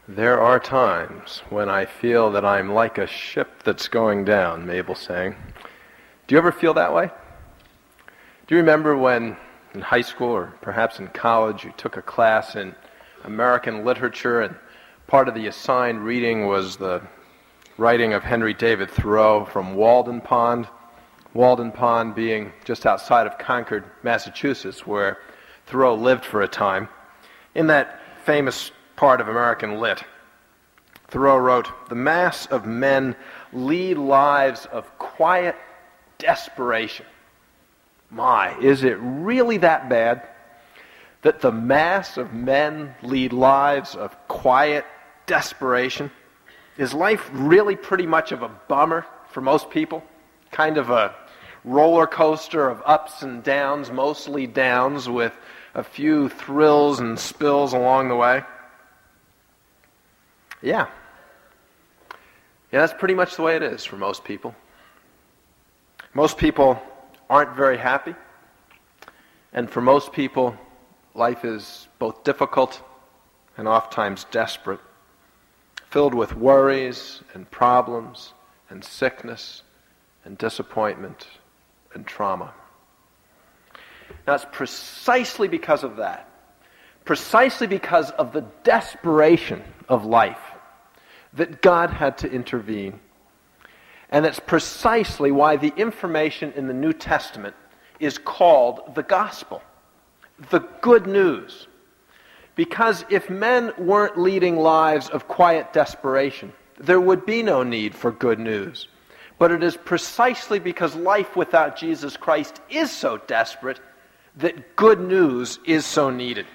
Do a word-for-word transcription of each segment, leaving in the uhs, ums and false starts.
There are times when I feel that I'm like a ship that's going down, Mabel sang. Do you ever feel that way? Do you remember when in high school or perhaps in college you took a class in American literature and part of the assigned reading was the writing of Henry David Thoreau from Walden Pond, Walden Pond being just outside of Concord, Massachusetts, where Thoreau lived for a time. In that famous part of American lit, Thoreau wrote, "The mass of men lead lives of quiet desperation." My, is it really that bad that the mass of men lead lives of quiet desperation? Is life really pretty much of a bummer for most people? Kind of a roller coaster of ups and downs, mostly downs, with a few thrills and spills along the way? Yeah. Yeah, that's pretty much the way it is for most people. Most people aren't very happy, and for most people, life is both difficult and oftentimes desperate, filled with worries and problems and sickness and disappointment and trauma. Now, it's precisely because of that, precisely because of the desperation of life, that God had to intervene. And it's precisely why the information in the New Testament is called the gospel, the good news. Because if men weren't leading lives of quiet desperation, there would be no need for good news. But it is precisely because life without Jesus Christ is so desperate that good news is so needed.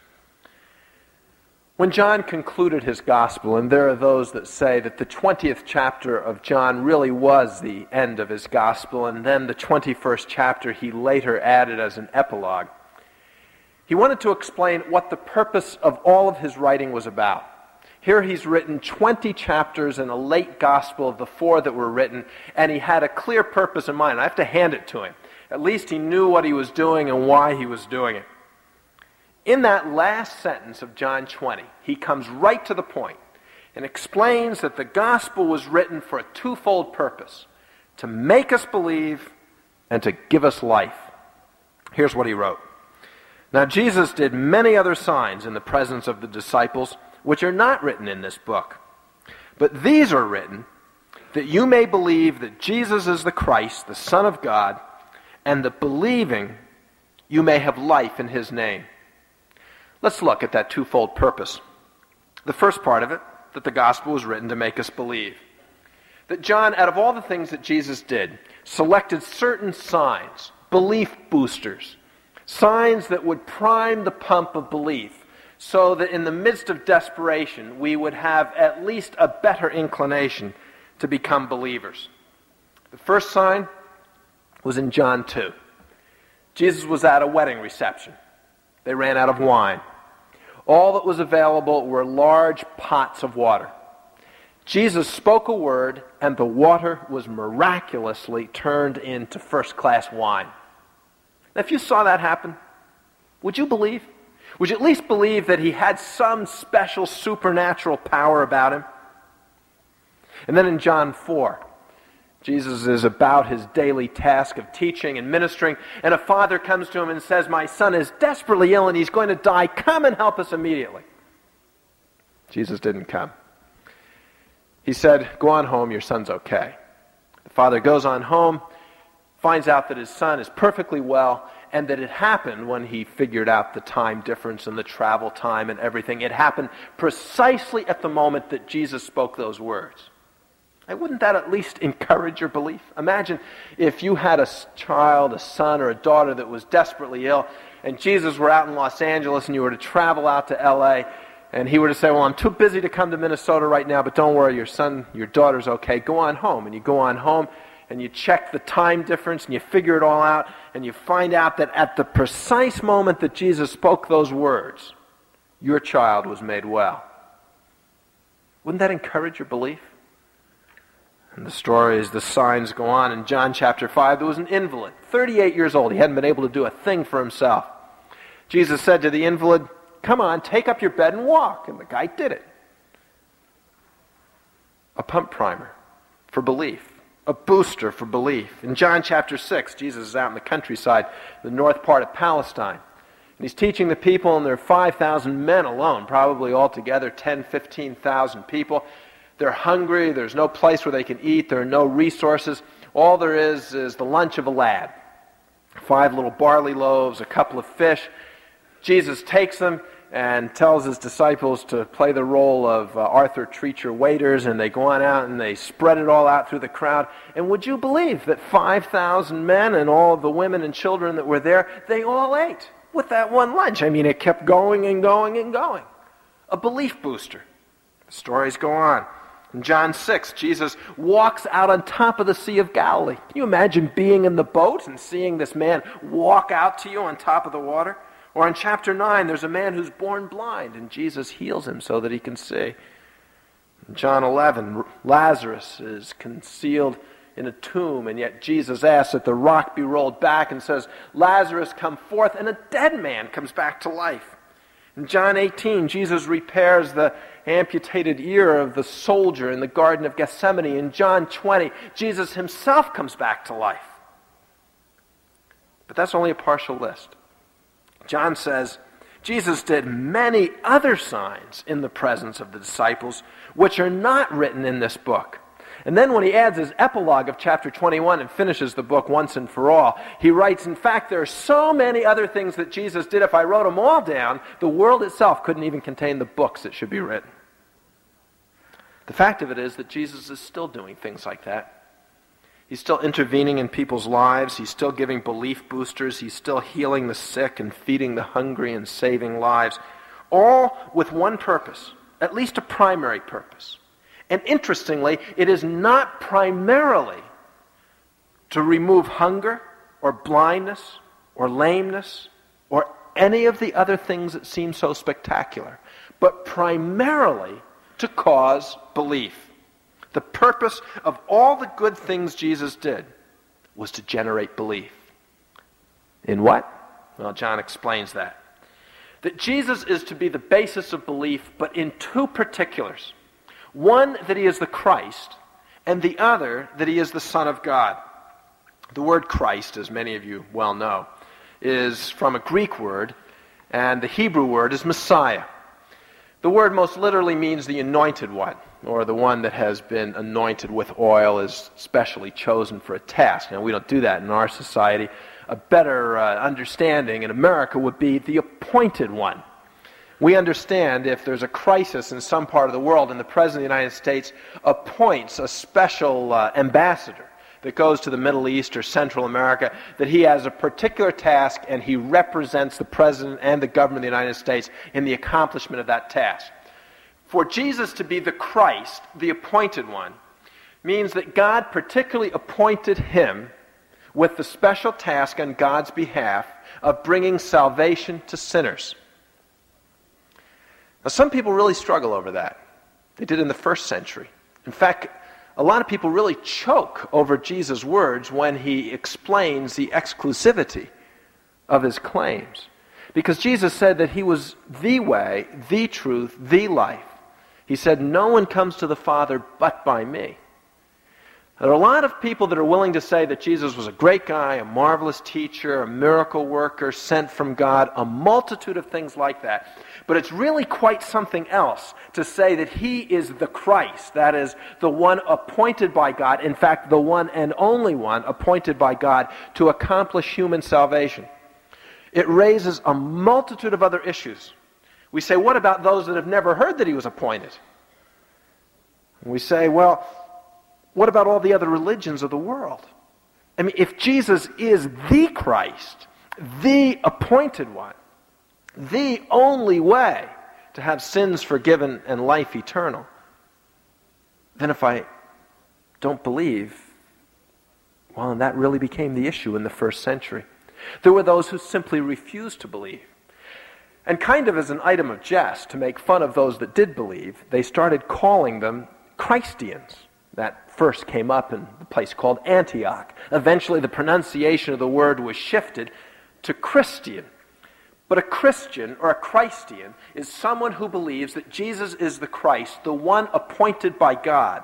When John concluded his gospel, and there are those that say that the twentieth chapter of John really was the end of his gospel, and then the twenty-first chapter he later added as an epilogue, he wanted to explain what the purpose of all of his writing was about. Here he's written twenty chapters in a late gospel of the four that were written, and he had a clear purpose in mind. I have to hand it to him. At least he knew what he was doing and why he was doing it. In that last sentence of John twenty, he comes right to the point and explains that the gospel was written for a twofold purpose: to make us believe and to give us life. Here's what he wrote. "Now Jesus did many other signs in the presence of the disciples, which are not written in this book. But these are written that you may believe that Jesus is the Christ, the Son of God, and that believing you may have life in his name." Let's look at that twofold purpose. The first part of it, that the gospel was written to make us believe. That John, out of all the things that Jesus did, selected certain signs, belief boosters, signs that would prime the pump of belief, so that in the midst of desperation, we would have at least a better inclination to become believers. The first sign was in John two. Jesus was at a wedding reception. They ran out of wine. All that was available were large pots of water. Jesus spoke a word, and the water was miraculously turned into first-class wine. Now, if you saw that happen, would you believe? Would you at least believe that he had some special supernatural power about him? And then in John four, Jesus is about his daily task of teaching and ministering, and a father comes to him and says, "My son is desperately ill and he's going to die. Come and help us immediately." Jesus didn't come. He said, "Go on home, your son's okay." The father goes on home, finds out that his son is perfectly well, and that it happened when he figured out the time difference and the travel time and everything. It happened precisely at the moment that Jesus spoke those words. Now, wouldn't that at least encourage your belief? Imagine if you had a child, a son, or a daughter that was desperately ill, and Jesus were out in Los Angeles and you were to travel out to L A, and he were to say, "Well, I'm too busy to come to Minnesota right now, but don't worry, your son, your daughter's okay. Go on home." And you go on home, and you check the time difference, and you figure it all out, and you find out that at the precise moment that Jesus spoke those words, your child was made well. Wouldn't that encourage your belief? And the stories, the signs go on. In John chapter five, there was an invalid, thirty-eight years old. He hadn't been able to do a thing for himself. Jesus said to the invalid, "Come on, take up your bed and walk." And the guy did it. a pump primer for belief, a booster for belief. In John chapter six, Jesus is out in the countryside, the north part of Palestine. And he's teaching the people, and there are five thousand men alone, probably altogether ten, fifteen thousand people. They're hungry. There's no place where they can eat. There are no resources. All there is is the lunch of a lad. Five little barley loaves, a couple of fish. Jesus takes them and tells his disciples to play the role of uh, Arthur Treacher waiters, and they go on out and they spread it all out through the crowd. And would you believe that five thousand men and all of the women and children that were there, they all ate with that one lunch? I mean, it kept going and going and going. A belief booster. The stories go on. In John six, Jesus walks out on top of the Sea of Galilee. Can you imagine being in the boat and seeing this man walk out to you on top of the water? Or in chapter nine, there's a man who's born blind, and Jesus heals him so that he can see. In John eleven, Lazarus is concealed in a tomb, and yet Jesus asks that the rock be rolled back and says, "Lazarus, come forth," and a dead man comes back to life. In John eighteen, Jesus repairs the amputated ear of the soldier in the Garden of Gethsemane. In John twenty, Jesus himself comes back to life. But that's only a partial list. John says, Jesus did many other signs in the presence of the disciples, which are not written in this book. And then when he adds his epilogue of chapter twenty-one and finishes the book once and for all, he writes, in fact, there are so many other things that Jesus did, if I wrote them all down, the world itself couldn't even contain the books that should be written. The fact of it is that Jesus is still doing things like that. He's still intervening in people's lives. He's still giving belief boosters. He's still healing the sick and feeding the hungry and saving lives, all with one purpose, at least a primary purpose. And interestingly, it is not primarily to remove hunger or blindness or lameness or any of the other things that seem so spectacular, but primarily to cause belief. The purpose of all the good things Jesus did was to generate belief. In what? Well, John explains that. That Jesus is to be the basis of belief, but in two particulars. One, that he is the Christ, and the other, that he is the Son of God. The word Christ, as many of you well know, is from a Greek word, and the Hebrew word is Messiah. The word most literally means the anointed one, or the one that has been anointed with oil, is specially chosen for a task. Now, we don't do that in our society. A better uh, understanding in America would be the appointed one. We understand if there's a crisis in some part of the world and the President of the United States appoints a special uh, ambassador that goes to the Middle East or Central America, that he has a particular task and he represents the President and the government of the United States in the accomplishment of that task. For Jesus to be the Christ, the appointed one, means that God particularly appointed him with the special task on God's behalf of bringing salvation to sinners. Now, some people really struggle over that. They did in the first century. In fact, a lot of people really choke over Jesus' words when he explains the exclusivity of his claims. Because Jesus said that he was the way, the truth, the life. He said, no one comes to the Father but by me. There are a lot of people that are willing to say that Jesus was a great guy, a marvelous teacher, a miracle worker, sent from God, a multitude of things like that. But it's really quite something else to say that he is the Christ, that is, the one appointed by God, in fact, the one and only one appointed by God to accomplish human salvation. It raises a multitude of other issues. We say, what about those that have never heard that he was appointed? And we say, well, what about all the other religions of the world? I mean, if Jesus is the Christ, the appointed one, the only way to have sins forgiven and life eternal, then if I don't believe, well, and that really became the issue in the first century. There were those who simply refused to believe. And kind of as an item of jest, to make fun of those that did believe, they started calling them Christians. That first came up in a place called Antioch. Eventually the pronunciation of the word was shifted to Christian. But a Christian or a Christian is someone who believes that Jesus is the Christ, the one appointed by God,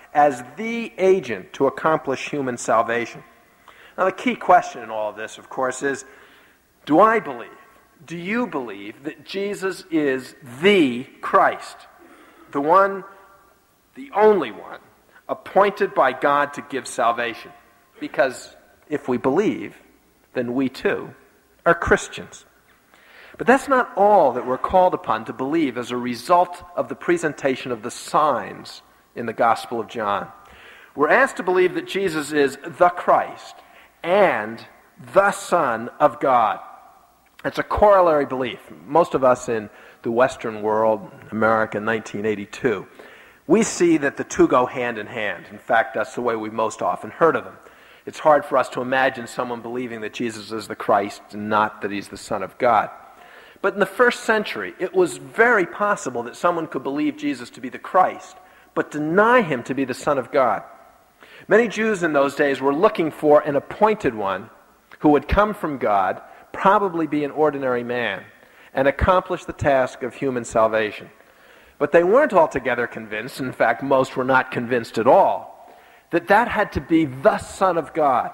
as the agent to accomplish human salvation. Now, the key question in all of this, of course, is, do I believe, do you believe that Jesus is the Christ, the one, the only one, appointed by God to give salvation? Because if we believe, then we too are Christians. But that's not all that we're called upon to believe as a result of the presentation of the signs in the Gospel of John. We're asked to believe that Jesus is the Christ and the Son of God. It's a corollary belief. Most of us in the Western world, America in nineteen eighty-two, we see that the two go hand in hand. In fact, that's the way we've most often heard of them. It's hard for us to imagine someone believing that Jesus is the Christ and not that he's the Son of God. But in the first century, it was very possible that someone could believe Jesus to be the Christ, but deny him to be the Son of God. Many Jews in those days were looking for an appointed one who would come from God, probably be an ordinary man, and accomplish the task of human salvation. But they weren't altogether convinced, in fact, most were not convinced at all, that that had to be the Son of God,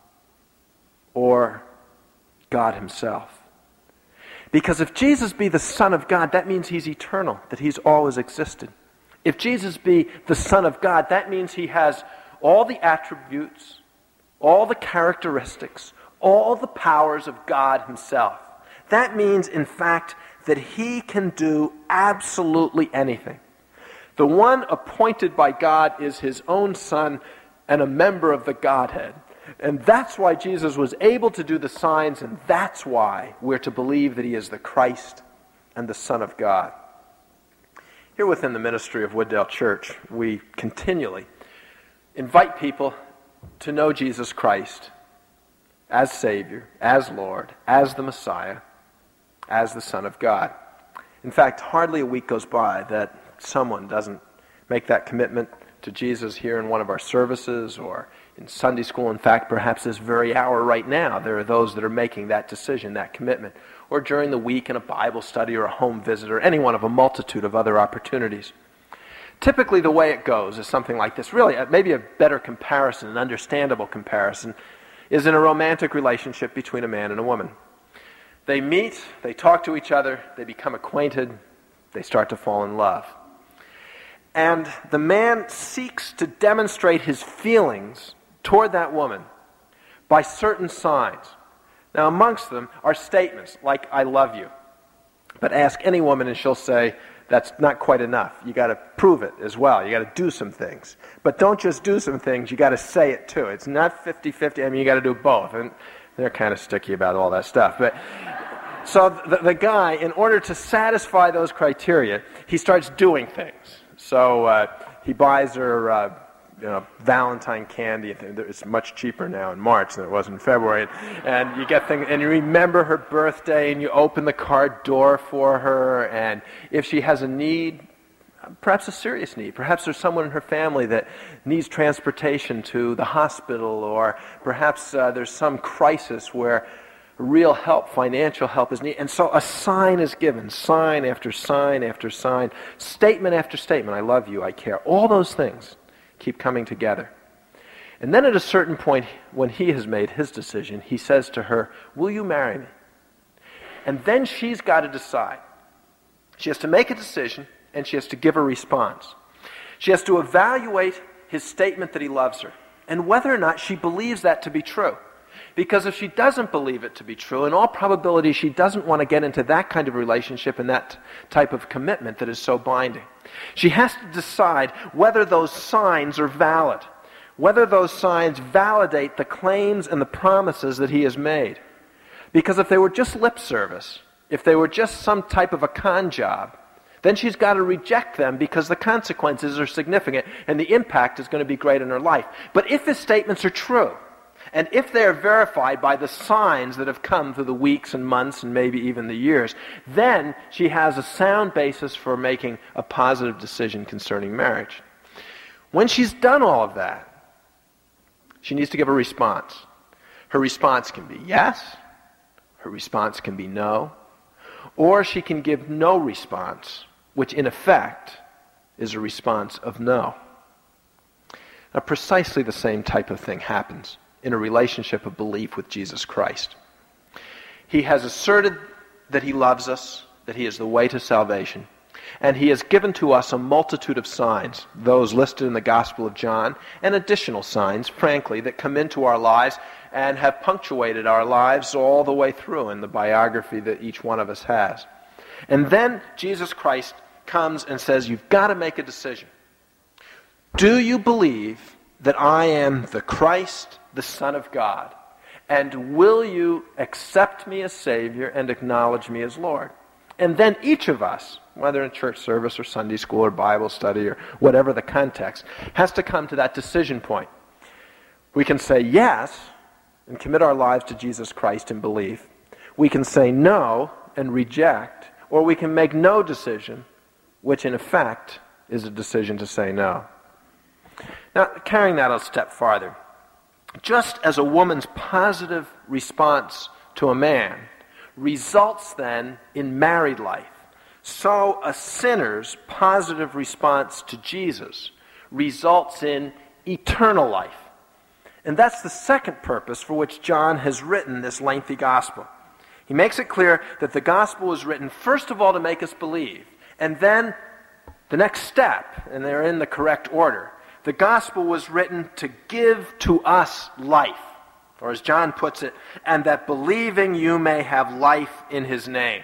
or God himself. Because if Jesus be the Son of God, that means he's eternal, that he's always existed. If Jesus be the Son of God, that means he has all the attributes, all the characteristics, all the powers of God himself. That means, in fact, that he can do absolutely anything. The one appointed by God is his own Son and a member of the Godhead. And that's why Jesus was able to do the signs, and that's why we're to believe that he is the Christ and the Son of God. Here within the ministry of Wooddale Church, we continually invite people to know Jesus Christ as Savior, as Lord, as the Messiah, as the Son of God. In fact, hardly a week goes by that someone doesn't make that commitment to Jesus here in one of our services or in Sunday school. In fact, perhaps this very hour right now, there are those that are making that decision, that commitment. Or during the week in a Bible study or a home visit or any one of a multitude of other opportunities. Typically the way it goes is something like this. Really, maybe a better comparison, an understandable comparison, is in a romantic relationship between a man and a woman. They meet, they talk to each other, they become acquainted, they start to fall in love. And the man seeks to demonstrate his feelings toward that woman by certain signs. Now, amongst them are statements like, I love you. But ask any woman and she'll say, that's not quite enough. You got to prove it as well. You got to do some things. But don't just do some things, you got to say it too. It's not fifty-fifty. I mean, you got to do both. And they're kind of sticky about all that stuff. But so the, the guy, in order to satisfy those criteria, he starts doing things. So uh, he buys her uh, you know, Valentine candy. It's much cheaper now in March than it was in February. And you get things, and you remember her birthday, and you open the car door for her. And if she has a need, perhaps a serious need, perhaps there's someone in her family that needs transportation to the hospital, or perhaps uh, there's some crisis where real help, financial help is needed. And so a sign is given, sign after sign after sign, statement after statement. I love you, I care. All those things keep coming together. And then at a certain point, when he has made his decision, he says to her, will you marry me? And then she's got to decide. She has to make a decision, and she has to give a response. She has to evaluate his statement that he loves her, and whether or not she believes that to be true. Because if she doesn't believe it to be true, in all probability she doesn't want to get into that kind of relationship and that type of commitment that is so binding. She has to decide whether those signs are valid, whether those signs validate the claims and the promises that he has made. Because if they were just lip service, if they were just some type of a con job, then she's got to reject them because the consequences are significant and the impact is going to be great in her life. But if his statements are true, and if they are verified by the signs that have come through the weeks and months and maybe even the years, then she has a sound basis for making a positive decision concerning marriage. When she's done all of that, she needs to give a response. Her response can be yes, her response can be no, or she can give no response, which in effect is a response of no. Now, precisely the same type of thing happens in a relationship of belief with Jesus Christ. He has asserted that he loves us, that he is the way to salvation, and he has given to us a multitude of signs, those listed in the Gospel of John, and additional signs, frankly, that come into our lives and have punctuated our lives all the way through in the biography that each one of us has. And then Jesus Christ comes and says, you've got to make a decision. Do you believe that I am the Christ, the Son of God? And will you accept me as Savior and acknowledge me as Lord? And then each of us, whether in church service or Sunday school or Bible study or whatever the context, has to come to that decision point. We can say yes and commit our lives to Jesus Christ in belief. We can say no and reject, or we can make no decision, which in effect is a decision to say no. Now, carrying that a step farther, just as a woman's positive response to a man results then in married life, so a sinner's positive response to Jesus results in eternal life. And that's the second purpose for which John has written this lengthy gospel. He makes it clear that the gospel was written first of all to make us believe, and then the next step, and they're in the correct order, the gospel was written to give to us life, or as John puts it, and that believing you may have life in his name.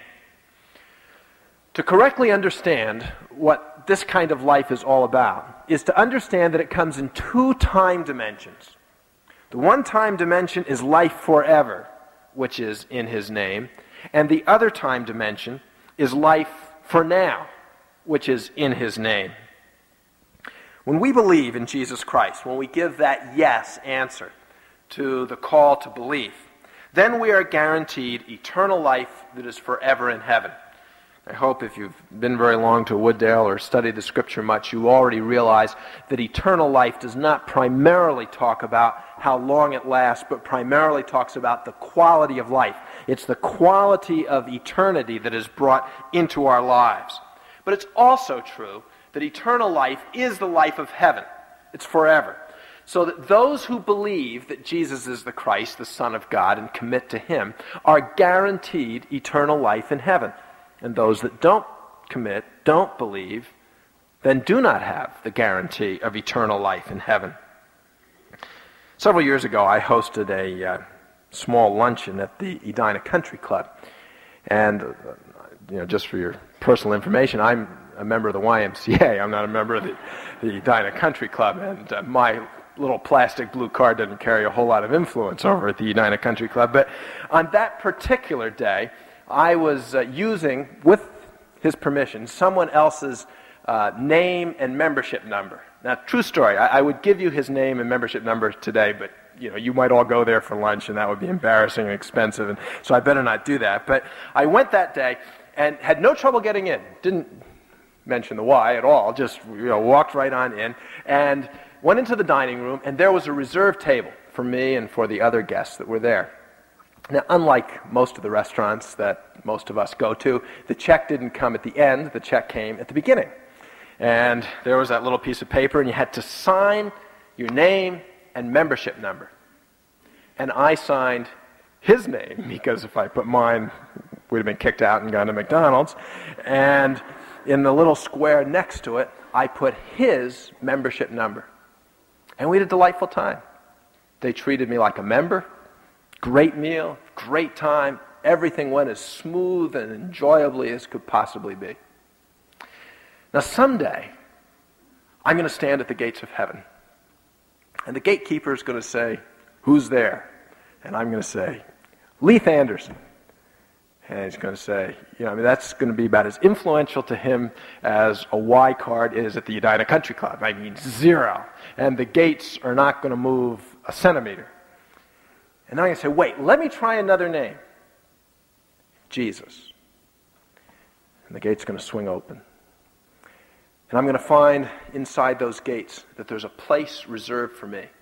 To correctly understand what this kind of life is all about is to understand that it comes in two time dimensions. The one time dimension is life forever, which is in his name, and the other time dimension is life for now, which is in his name. When we believe in Jesus Christ, when we give that yes answer to the call to belief, then we are guaranteed eternal life that is forever in heaven. I hope if you've been very long to Wooddale or studied the Scripture much, you already realize that eternal life does not primarily talk about how long it lasts, but primarily talks about the quality of life. It's the quality of eternity that is brought into our lives. But it's also true that eternal life is the life of heaven. It's forever. So that those who believe that Jesus is the Christ, the Son of God, and commit to him, are guaranteed eternal life in heaven. And those that don't commit, don't believe, then do not have the guarantee of eternal life in heaven. Several years ago, I hosted a uh, small luncheon at the Edina Country Club. And, uh, you know, just for your personal information, I'm a member of the Y M C A. I'm not a member of the, the Edina Country Club. And uh, my little plastic blue card doesn't carry a whole lot of influence over at the Edina Country Club. But on that particular day, I was uh, using, with his permission, someone else's uh, name and membership number. Now, true story, I, I would give you his name and membership number today, but you know, you might all go there for lunch, and that would be embarrassing and expensive, and so I better not do that. But I went that day and had no trouble getting in. Didn't mention the why at all, just you know, walked right on in, and went into the dining room, and there was a reserved table for me and for the other guests that were there. Now, unlike most of the restaurants that most of us go to, the check didn't come at the end, the check came at the beginning. And there was that little piece of paper, and you had to sign your name and membership number. And I signed his name, because if I put mine, we'd have been kicked out and gone to McDonald's. And in the little square next to it, I put his membership number. And we had a delightful time. They treated me like a member. Great meal, great time. Everything went as smooth and enjoyably as could possibly be. Now someday, I'm going to stand at the gates of heaven. And the gatekeeper is going to say, who's there? And I'm going to say, Leith Anderson. And he's going to say, you know, I mean, that's going to be about as influential to him as a Y card is at the Edina Country Club. I mean, zero. And the gates are not going to move a centimeter. And I'm going to say, wait, let me try another name. Jesus. And the gate's going to swing open. And I'm going to find inside those gates that there's a place reserved for me.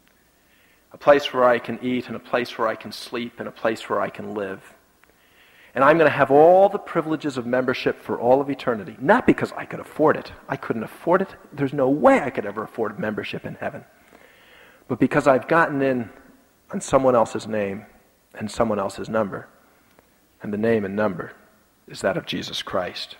A place where I can eat, and a place where I can sleep, and a place where I can live. And I'm going to have all the privileges of membership for all of eternity. Not because I could afford it. I couldn't afford it. There's no way I could ever afford membership in heaven. But because I've gotten in on someone else's name and someone else's number. And the name and number is that of Jesus Christ.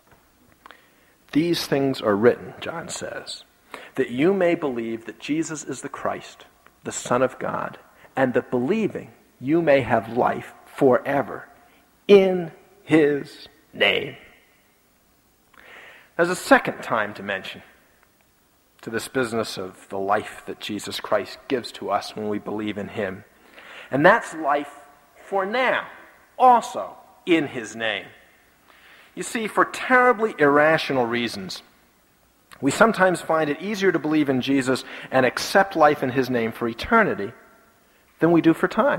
These things are written, John says, that you may believe that Jesus is the Christ, the Son of God, and that believing you may have life forever in his name. There's a second time dimension to this business of the life that Jesus Christ gives to us when we believe in him. And that's life for now, also in his name. You see, for terribly irrational reasons, we sometimes find it easier to believe in Jesus and accept life in his name for eternity than we do for time.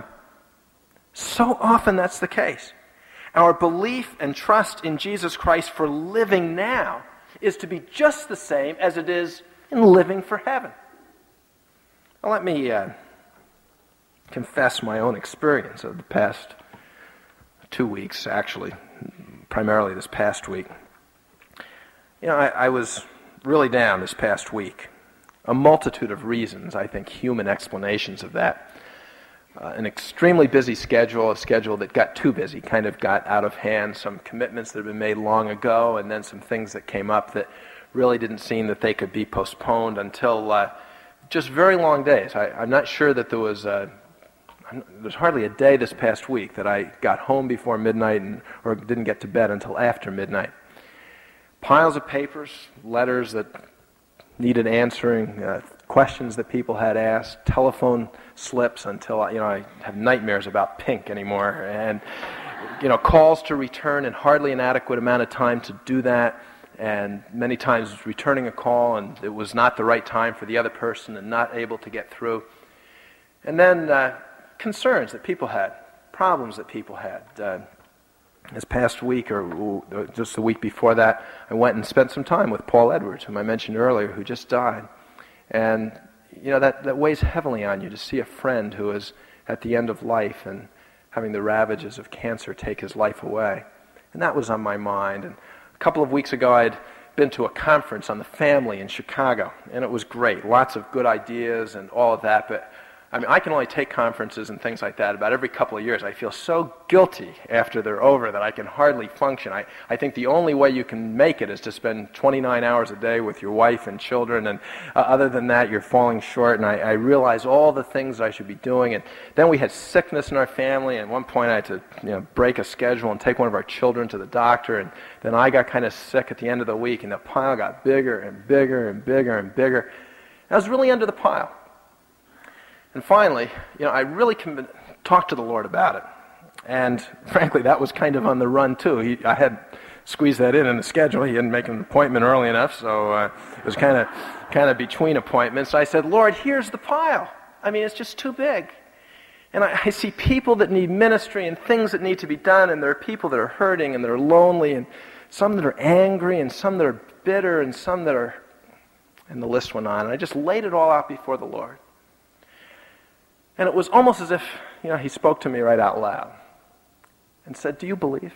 So often that's the case. Our belief and trust in Jesus Christ for living now is to be just the same as it is in living for heaven. Now let me uh, confess my own experience of the past two weeks, actually, primarily this past week. You know, I, I was really down this past week. A multitude of reasons, I think, human explanations of that. Uh, an extremely busy schedule, a schedule that got too busy, kind of got out of hand, some commitments that had been made long ago, and then some things that came up that really didn't seem that they could be postponed until uh, just very long days. I, I'm not sure that there was uh, there's hardly a day this past week that I got home before midnight and, or didn't get to bed until after midnight. Piles of papers, letters that needed answering, uh, questions that people had asked, telephone slips until, you know, I have nightmares about pink anymore, and, you know, calls to return and hardly an adequate amount of time to do that, and many times returning a call and it was not the right time for the other person and not able to get through. And then uh, concerns that people had, problems that people had. Uh, this past week, or just the week before that, I went and spent some time with Paul Edwards, whom I mentioned earlier, who just died. And, you know, that, that weighs heavily on you to see a friend who is at the end of life and having the ravages of cancer take his life away. And that was on my mind. And a couple of weeks ago, I'd been to a conference on the family in Chicago, and it was great. Lots of good ideas and all of that, but I mean, I can only take conferences and things like that about every couple of years. I feel so guilty after they're over that I can hardly function. I, I think the only way you can make it is to spend twenty-nine hours a day with your wife and children, and uh, other than that, you're falling short, and I, I realize all the things I should be doing. And then we had sickness in our family, and at one point I had to you know, break a schedule and take one of our children to the doctor, and then I got kind of sick at the end of the week, and the pile got bigger and bigger and bigger and bigger. And I was really under the pile. And finally, you know, I really com- talked to the Lord about it. And frankly, that was kind of on the run, too. He, I had squeezed that in in the schedule. He didn't make an appointment early enough, so uh, it was kind of kind of between appointments. So I said, Lord, here's the pile. I mean, it's just too big. And I, I see people that need ministry and things that need to be done, and there are people that are hurting and that are lonely, and some that are angry, and some that are bitter, and some that are... And the list went on. And I just laid it all out before the Lord. And it was almost as if, you know, he spoke to me right out loud and said, do you believe?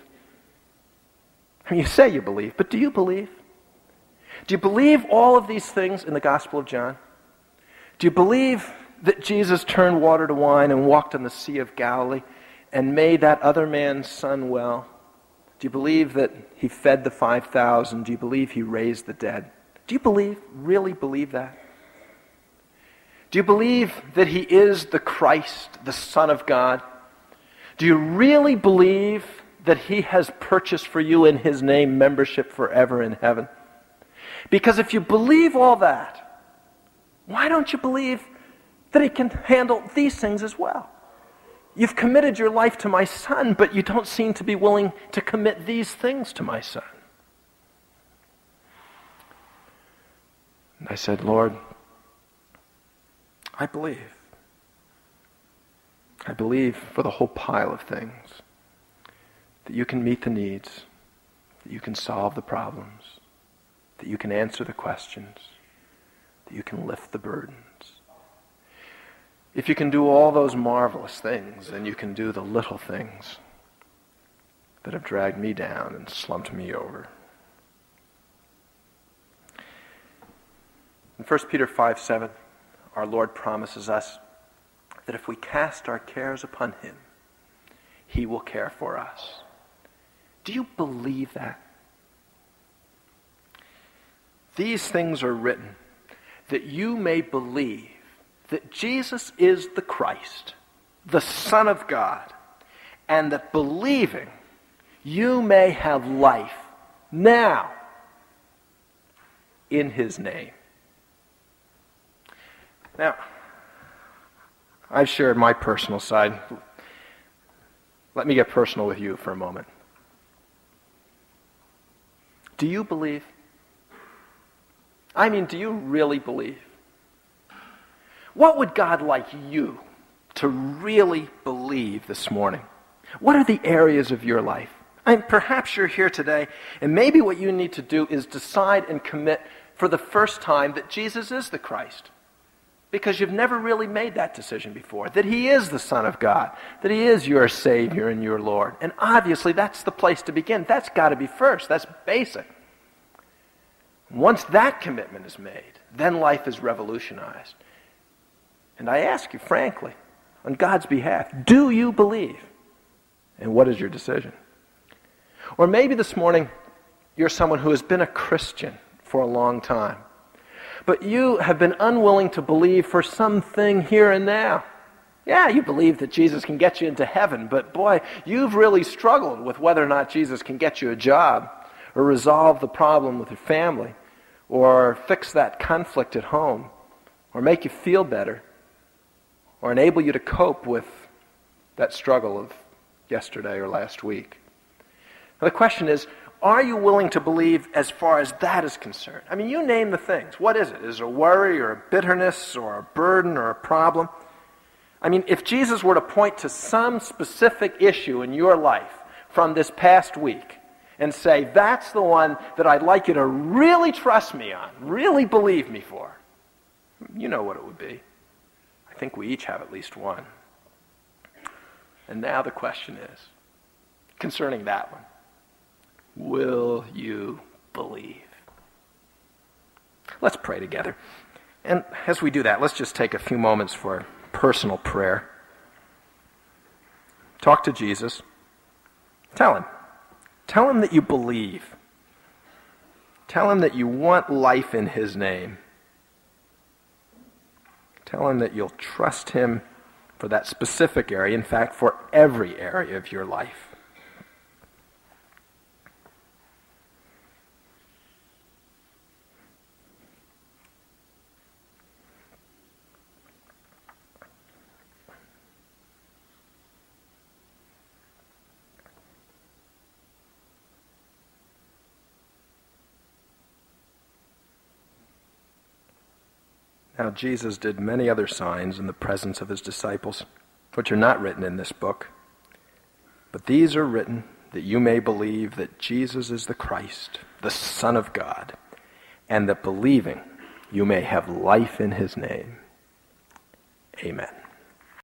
I mean, you say you believe, but do you believe? Do you believe all of these things in the Gospel of John? Do you believe that Jesus turned water to wine and walked on the Sea of Galilee and made that other man's son well? Do you believe that he fed the five thousand? Do you believe he raised the dead? Do you believe, really believe that? Do you believe that he is the Christ, the Son of God? Do you really believe that he has purchased for you in his name membership forever in heaven? Because if you believe all that, why don't you believe that he can handle these things as well? You've committed your life to my son, but you don't seem to be willing to commit these things to my son. And I said, Lord, I believe. I believe for the whole pile of things that you can meet the needs, that you can solve the problems, that you can answer the questions, that you can lift the burdens. If you can do all those marvelous things, then you can do the little things. that have dragged me down and slumped me over. In First Peter five seven, our Lord promises us that if we cast our cares upon him, he will care for us. Do you believe that? These things are written that you may believe that Jesus is the Christ, the Son of God, and that believing you may have life now in his name. Now, I've shared my personal side. Let me get personal with you for a moment. Do you believe? I mean, do you really believe? What would God like you to really believe this morning? What are the areas of your life? I mean, perhaps you're here today, and maybe what you need to do is decide and commit for the first time that Jesus is the Christ. Because you've never really made that decision before, that he is the Son of God, that he is your Savior and your Lord. And obviously that's the place to begin. That's got to be first. That's basic. Once that commitment is made, then life is revolutionized. And I ask you, frankly, on God's behalf, do you believe? And what is your decision? Or maybe this morning you're someone who has been a Christian for a long time, but you have been unwilling to believe for something here and now. Yeah, you believe that Jesus can get you into heaven, but boy, you've really struggled with whether or not Jesus can get you a job, or resolve the problem with your family, or fix that conflict at home, or make you feel better, or enable you to cope with that struggle of yesterday or last week. Now the question is, are you willing to believe as far as that is concerned? I mean, you name the things. What is it? Is it a worry or a bitterness or a burden or a problem? I mean, if Jesus were to point to some specific issue in your life from this past week and say, that's the one that I'd like you to really trust me on, really believe me for, you know what it would be. I think we each have at least one. And now the question is, concerning that one, will you believe? Let's pray together. And as we do that, let's just take a few moments for personal prayer. Talk to Jesus. Tell him. Tell him that you believe. Tell him that you want life in his name. Tell him that you'll trust him for that specific area, in fact, for every area of your life. Now, Jesus did many other signs in the presence of his disciples, which are not written in this book. But these are written that you may believe that Jesus is the Christ, the Son of God, and that believing you may have life in his name. Amen.